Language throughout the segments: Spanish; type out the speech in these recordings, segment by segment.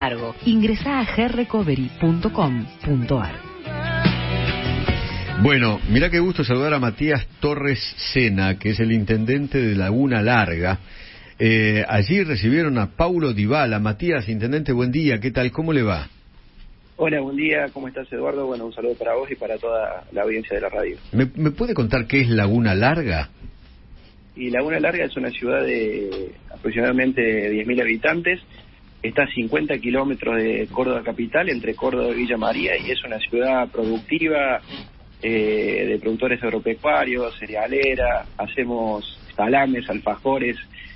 Largo. Ingresá a gerrecovery.com.ar. Bueno, mirá qué gusto saludar a Matías Torres Sena, que es el intendente de Laguna Larga. Allí recibieron a Paulo Dybala. Matías, intendente, buen día, ¿qué tal? ¿Cómo le va? Hola, buen día, ¿cómo estás, Eduardo? Bueno, un saludo para vos y para toda la audiencia de la radio. ¿Me puede contar qué es Laguna Larga? Y Laguna Larga es una ciudad de aproximadamente 10.000 habitantes. Está a 50 kilómetros de Córdoba capital, entre Córdoba y Villa María, y es una ciudad productiva de productores agropecuarios, cerealera, hacemos salames, alfajores,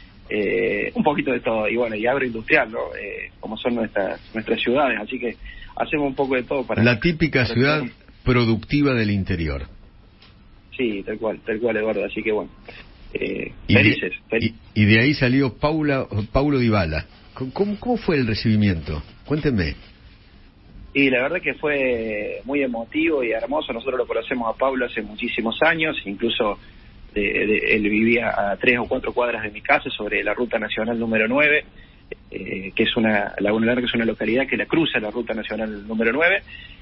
un poquito de todo, y bueno, y agroindustrial, ¿no? Como son nuestras ciudades, así que hacemos un poco de todo para... La típica ciudad productiva del interior. Sí, tal cual, Eduardo, así que bueno, felices. Y de ahí salió Paulo Dybala. ¿Cómo fue el recibimiento? Cuénteme. Y la verdad que fue muy emotivo y hermoso. Nosotros lo conocemos a Paulo hace muchísimos años, incluso él vivía a 3 o 4 cuadras de mi casa, sobre la ruta nacional número 9, que es Laguna Larga es una localidad que la cruza la ruta nacional número 9.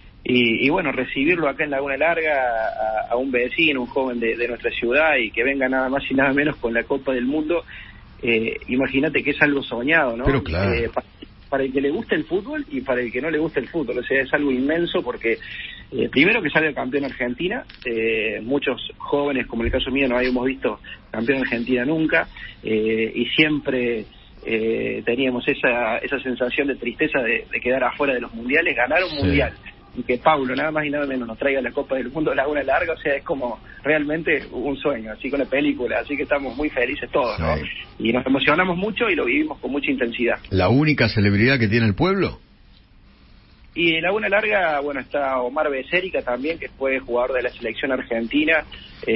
Y bueno, recibirlo acá en Laguna Larga a un vecino, un joven de nuestra ciudad, y que venga nada más y nada menos con la Copa del Mundo, imagínate que es algo soñado, ¿no? Pero claro. Para el que le gusta el fútbol y para el que no le gusta el fútbol, o sea, es algo inmenso porque primero que sale campeón Argentina, muchos jóvenes, como el caso mío, no habíamos visto campeón Argentina nunca, y siempre teníamos esa sensación de tristeza de quedar afuera de los mundiales, ganar un mundial. Y que Paulo, nada más y nada menos, nos traiga la Copa del Mundo a Laguna Larga, o sea, es como realmente un sueño, así con la película, así que estamos muy felices todos, ¿no? Y nos emocionamos mucho y lo vivimos con mucha intensidad. ¿La única celebridad que tiene el pueblo? Y en Laguna Larga, bueno, está Omar Becérica también, que fue jugador de la selección argentina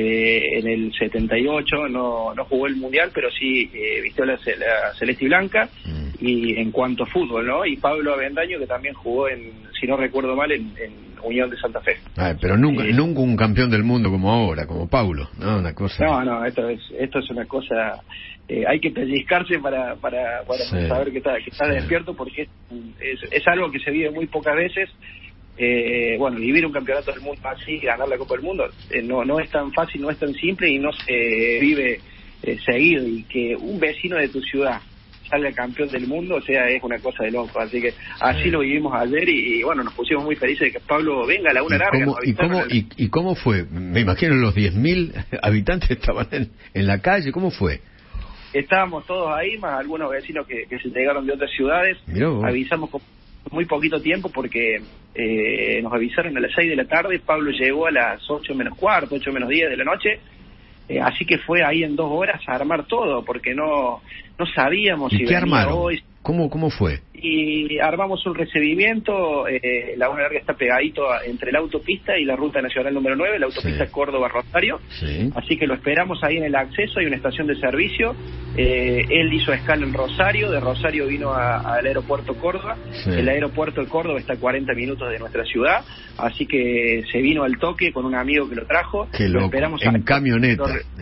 en el 78, no jugó el Mundial, pero sí vistió la celeste y blanca. Y en cuanto a fútbol, ¿no? Y Pablo Avendaño, que también jugó si no recuerdo mal, en Unión de Santa Fe. Pero nunca un campeón del mundo como ahora, como Paulo, ¿no? Una cosa... No, esto es una cosa... hay que pellizcarse para saber que está despierto, porque es algo que se vive muy pocas veces. Bueno, vivir un campeonato del mundo así, ganar la Copa del Mundo, no es tan fácil, no es tan simple y no se vive seguido. Y que un vecino de tu ciudad salga campeón del mundo, o sea, es una cosa de loco. Así que así lo vivimos ayer y bueno, nos pusimos muy felices de que Pablo venga a Laguna Larga. ¿Y cómo fue? Me imagino los 10.000 habitantes estaban en la calle, ¿cómo fue? Estábamos todos ahí, más algunos vecinos que se llegaron de otras ciudades. Avisamos con muy poquito tiempo porque nos avisaron a las 6 de la tarde, Pablo llegó a las 8 menos cuarto, 8 menos 10 de la noche. Así que fue ahí en 2 horas a armar todo, porque no sabíamos si ¿qué armaron? Hoy. ¿Cómo fue? Y armamos un recibimiento. Laguna Larga está pegadito entre la autopista y la ruta nacional número 9, la autopista Córdoba-Rosario. Así que lo esperamos ahí en el acceso, hay una estación de servicio. Él hizo escala en Rosario, de Rosario vino al aeropuerto Córdoba. El aeropuerto de Córdoba está a 40 minutos de nuestra ciudad, así que se vino al toque con un amigo que lo trajo. Lo esperamos en camioneta.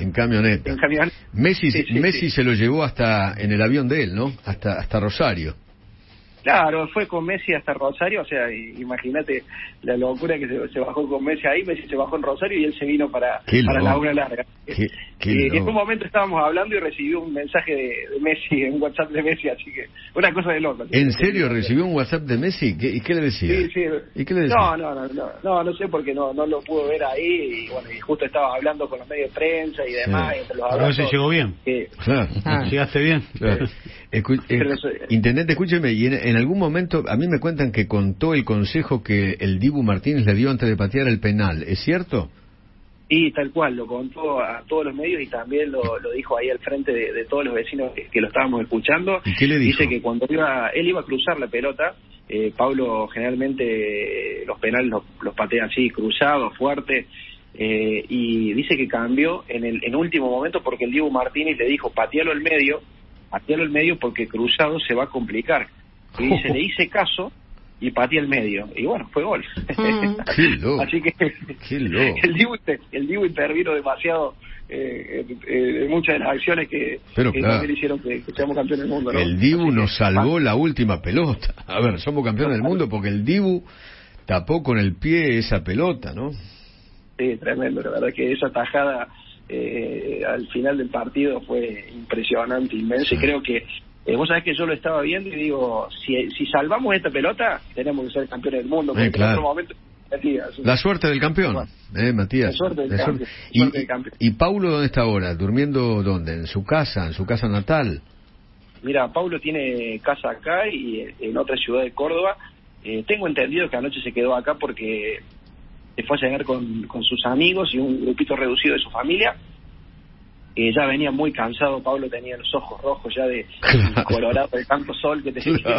Messi se lo llevó hasta en el avión de él, ¿no? Hasta Rosario. Claro, fue con Messi hasta Rosario, o sea, imagínate la locura que se bajó con Messi ahí. Messi se bajó en Rosario y él se vino para Laguna Larga. En un momento estábamos hablando y recibió un mensaje de Messi, un WhatsApp de Messi, así que una cosa de loco. ¿En serio recibió un WhatsApp de Messi? ¿Y qué le decía? Sí. ¿Y qué le decía? No sé, porque no lo pudo ver ahí, y bueno, y justo estaba hablando con los medios de prensa y demás. Entre los pero ese llegó bien. Claro. Llegaste bien. Claro. Intendente, escúcheme, y en algún momento a mí me cuentan que contó el consejo que el Dibu Martínez le dio antes de patear el penal, ¿es cierto? Y tal cual, lo contó a todos los medios y también lo dijo ahí al frente de todos los vecinos que lo estábamos escuchando. ¿Y qué le dijo? Dice que cuando él iba a cruzar la pelota, Pablo generalmente los penales los patea así, cruzados, fuerte, y dice que cambió en último momento porque el Dibu Martínez le dijo, patealo al medio porque cruzado se va a complicar. Y dice, le hice caso y pateé el medio. Y bueno, fue gol. Qué loco. Así que qué loco. el Dibu intervino demasiado en muchas de las acciones que claro, también hicieron que seamos campeones del mundo, ¿no? El Dibu Así nos salvó la última pelota. A ver, somos campeones del mundo porque el Dibu tapó con el pie esa pelota, ¿no? Sí, tremendo. La verdad que esa tajada al final del partido fue impresionante, inmensa. Sí. Y creo que vos sabés que yo lo estaba viendo y digo, si salvamos esta pelota, tenemos que ser campeones del mundo. Porque claro. En otro momento, la suerte del campeón, Matías. La suerte del campeón. ¿Y Paulo dónde está ahora? ¿Durmiendo dónde? ¿En su casa natal? Mira, Paulo tiene casa acá y en otra ciudad de Córdoba. Tengo entendido que anoche se quedó acá porque se fue a cenar con sus amigos y un grupito reducido de su familia. Ya venía muy cansado, Pablo tenía los ojos rojos ya de colorado de tanto sol que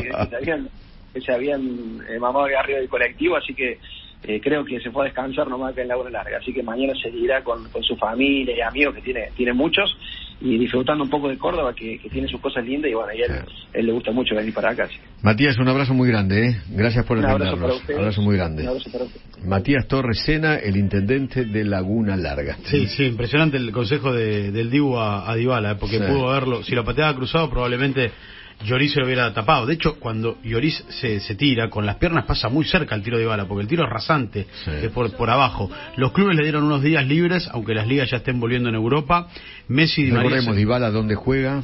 se habían mamado de arriba del colectivo, así que creo que se fue a descansar nomás acá en Laguna Larga, así que mañana seguirá con su familia y amigos que tiene muchos, y disfrutando un poco de Córdoba que tiene sus cosas lindas, y bueno, y él le gusta mucho venir para acá. Así. Matías, un abrazo muy grande, Gracias por atendernos. Un abrazo muy grande. Un abrazo para usted. Matías Torres Sena, el intendente de Laguna Larga. Sí, impresionante el consejo del Dibu a Dybala, porque pudo verlo, si lo pateaba cruzado probablemente Lloris se lo hubiera tapado. De hecho, cuando Lloris se tira, con las piernas pasa muy cerca el tiro de Dybala, porque el tiro es rasante, es por abajo. Los clubes le dieron unos días libres, aunque las ligas ya estén volviendo en Europa. Messi y Di María. Recordemos, Dybala, ¿dónde juega?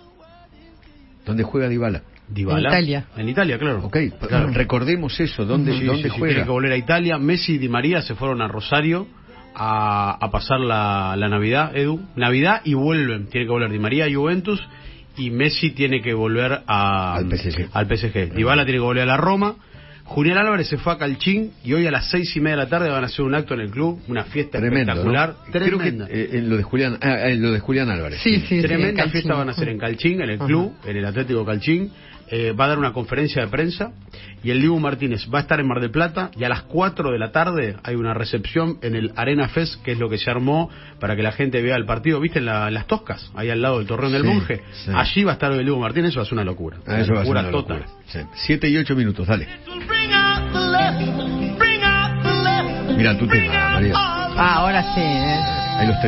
¿Dónde juega Dybala? En Italia. En Italia, claro. Ok, claro. Recordemos eso, ¿dónde juega? Tiene que volver a Italia. Messi y Di María se fueron a Rosario a pasar la Navidad, Navidad, y vuelven. Tiene que volver Di María a Juventus, y Messi tiene que volver al PSG. Dybala tiene que volver a la Roma. Julián Álvarez se fue a Calchín y hoy a las 6:30 de la tarde van a hacer un acto en el club, una fiesta espectacular, ¿no? Tremenda. Creo que lo de Julián Álvarez. Sí, tremenda fiesta van a hacer en Calchín, en el club, en el Atlético Calchín. Va a dar una conferencia de prensa y el Dibu Martínez va a estar en Mar del Plata, y a las 4 de la tarde hay una recepción en el Arena Fest, que es lo que se armó para que la gente vea el partido. ¿Viste las Toscas? Ahí al lado del Torreón del Monje. Sí. Allí va a estar el Dibu Martínez. Eso va a ser una locura. Eso va a ser una locura. 7:08, dale. Mira tu tema, María. Ahora sí, Ahí los